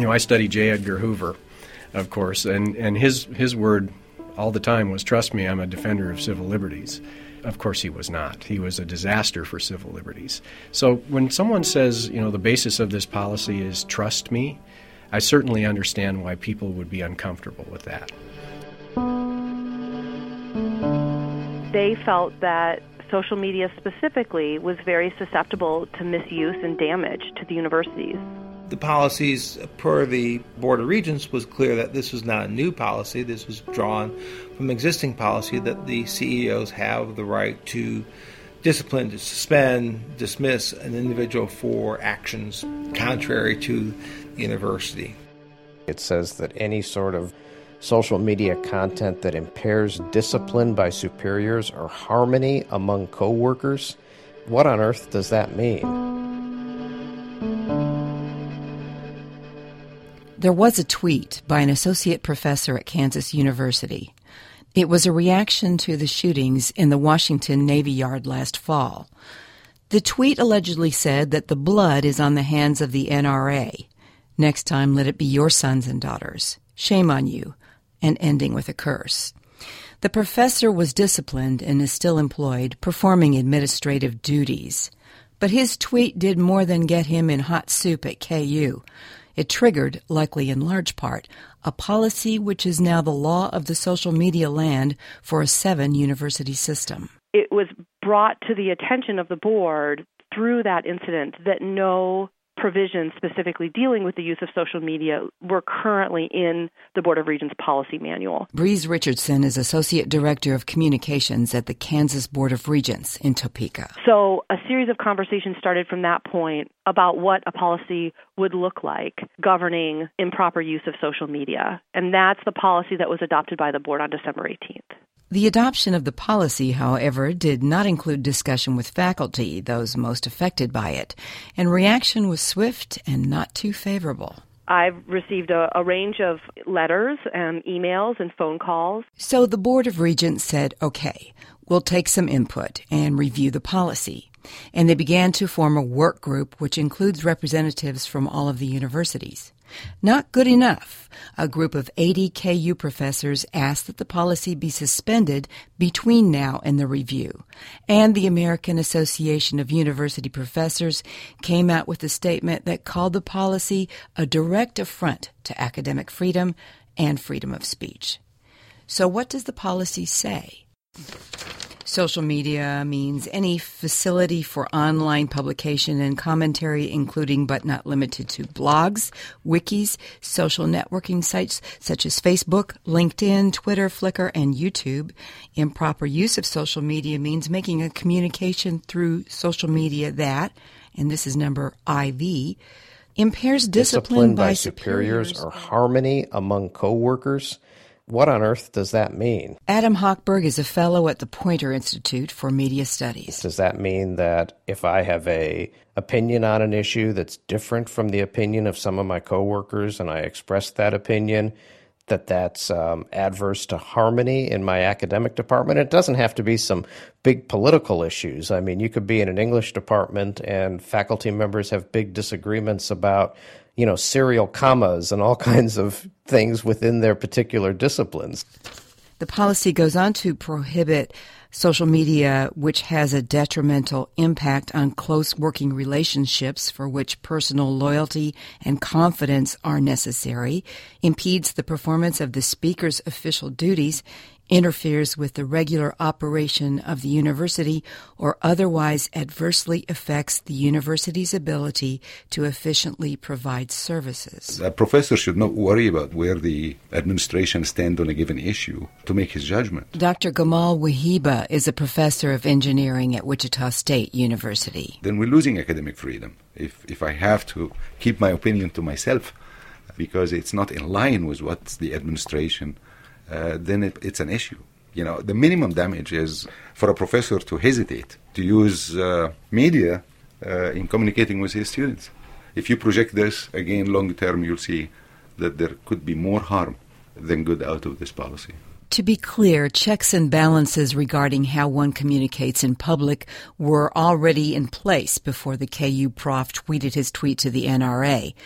I studied J. Edgar Hoover, of course, and his word all the time was, trust me, I'm a defender of civil liberties. Of course he was not. He was a disaster for civil liberties. So when someone says, the basis of this policy is trust me, I certainly understand why people would be uncomfortable with that. They felt that social media specifically was very susceptible to misuse and damage to the universities. The policies per the Board of Regents was clear that this was not a new policy. This was drawn from existing policy that the CEOs have the right to discipline, to suspend, dismiss an individual for actions contrary to the university. It says that any sort of social media content that impairs discipline by superiors or harmony among coworkers. What on earth does that mean? There was a tweet by an associate professor at Kansas University. It was a reaction to the shootings in the Washington Navy Yard last fall. The tweet allegedly said that the blood is on the hands of the NRA. Next time, let it be your sons and daughters. Shame on you. And ending with a curse. The professor was disciplined and is still employed, performing administrative duties. But his tweet did more than get him in hot soup at KU. It triggered, likely in large part, a policy which is now the law of the social media land for a 7-university system. It was brought to the attention of the board through that incident that no provisions specifically dealing with the use of social media were currently in the Board of Regents policy manual. Breeze Richardson is Associate Director of Communications at the Kansas Board of Regents in Topeka. So a series of conversations started from that point about what a policy would look like governing improper use of social media. And that's the policy that was adopted by the board on December 18th. The adoption of the policy, however, did not include discussion with faculty, those most affected by it, and reaction was swift and not too favorable. I've received a range of letters and emails and phone calls. So the Board of Regents said, okay, we'll take some input and review the policy. And they began to form a work group which includes representatives from all of the universities. Not good enough. A group of 80 KU professors asked that the policy be suspended between now and the review. And the American Association of University Professors came out with a statement that called the policy a direct affront to academic freedom and freedom of speech. So what does the policy say? Social media means any facility for online publication and commentary, including but not limited to blogs, wikis, social networking sites such as Facebook, LinkedIn, Twitter, Flickr, and YouTube. Improper use of social media means making a communication through social media that, and this is number IV, impairs discipline by superiors or harmony among coworkers. What on earth does that mean? Adam Hochberg is a fellow at the Poynter Institute for Media Studies. Does that mean that if I have an opinion on an issue that's different from the opinion of some of my coworkers and I express that opinion, that's adverse to harmony in my academic department? It doesn't have to be some big political issues. I mean, you could be in an English department and faculty members have big disagreements about serial commas and all kinds of things within their particular disciplines. The policy goes on to prohibit social media which has a detrimental impact on close working relationships for which personal loyalty and confidence are necessary, impedes the performance of the speaker's official duties, interferes with the regular operation of the university, or otherwise adversely affects the university's ability to efficiently provide services. A professor should not worry about where the administration stands on a given issue to make his judgment. Dr. Gamal Wahiba is a professor of engineering at Wichita State University. Then we're losing academic freedom. If I have to keep my opinion to myself because it's not in line with what the administration then it's an issue. The minimum damage is for a professor to hesitate to use media in communicating with his students. If you project this, again, long term, you'll see that there could be more harm than good out of this policy. To be clear, checks and balances regarding how one communicates in public were already in place before the KU prof tweeted his tweet to the NRA.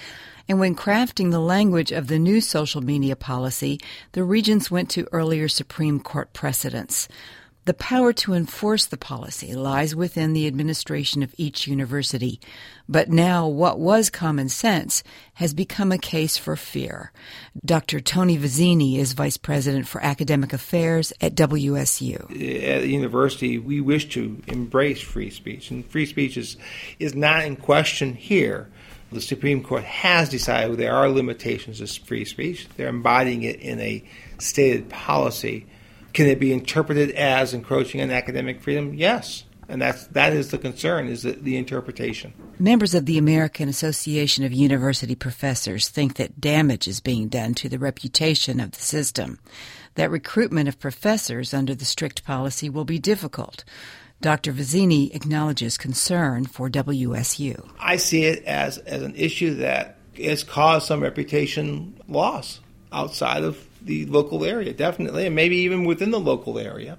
And when crafting the language of the new social media policy, the regents went to earlier Supreme Court precedents. The power to enforce the policy lies within the administration of each university. But now what was common sense has become a case for fear. Dr. Tony Vizzini is Vice President for Academic Affairs at WSU. At the university, we wish to embrace free speech, and free speech is not in question here. The Supreme Court has decided there are limitations to free speech. They're embodying it in a stated policy. Can it be interpreted as encroaching on academic freedom? Yes. And that is the concern, is the interpretation. Members of the American Association of University Professors think that damage is being done to the reputation of the system, that recruitment of professors under the strict policy will be difficult. Dr. Vizzini acknowledges concern for WSU. I see it as an issue that has caused some reputation loss outside of the local area, definitely, and maybe even within the local area.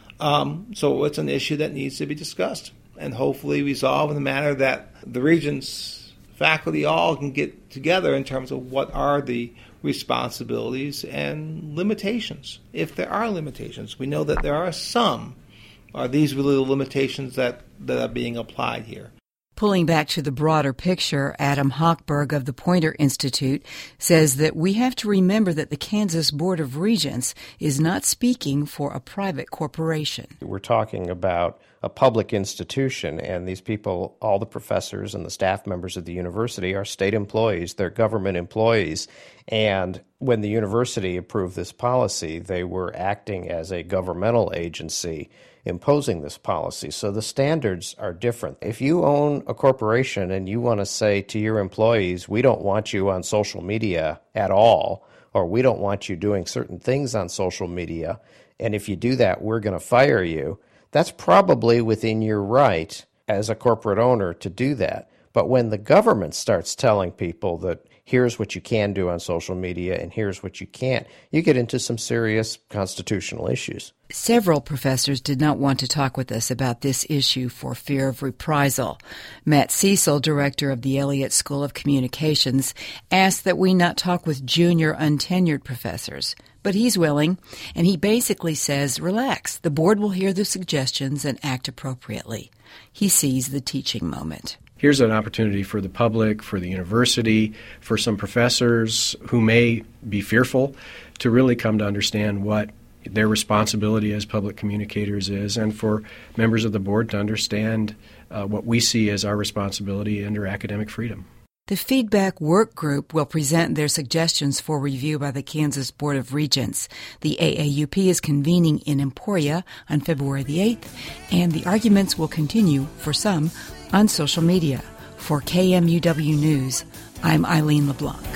So it's an issue that needs to be discussed and hopefully resolved in a manner that the regents, faculty, all can get together in terms of what are the responsibilities and limitations, if there are limitations. We know that there are some. Are these really the limitations that are being applied here? Pulling back to the broader picture, Adam Hochberg of the Poynter Institute says that we have to remember that the Kansas Board of Regents is not speaking for a private corporation. We're talking about a public institution, and these people, all the professors and the staff members of the university, are state employees. They're government employees. And when the university approved this policy, they were acting as a governmental agency imposing this policy. So the standards are different. If you own a corporation and you want to say to your employees, we don't want you on social media at all, or we don't want you doing certain things on social media, and if you do that, we're going to fire you, that's probably within your right as a corporate owner to do that. But when the government starts telling people that here's what you can do on social media and here's what you can't, you get into some serious constitutional issues. Several professors did not want to talk with us about this issue for fear of reprisal. Matt Cecil, director of the Elliott School of Communications, asked that we not talk with junior untenured professors. But he's willing, and he basically says, relax, the board will hear the suggestions and act appropriately. He sees the teaching moment. Here's an opportunity for the public, for the university, for some professors who may be fearful to really come to understand what their responsibility as public communicators is, and for members of the board to understand what we see as our responsibility under academic freedom. The feedback work group will present their suggestions for review by the Kansas Board of Regents. The AAUP is convening in Emporia on February the 8th, and the arguments will continue, for some, on social media. For KMUW News, I'm Eileen LeBlanc.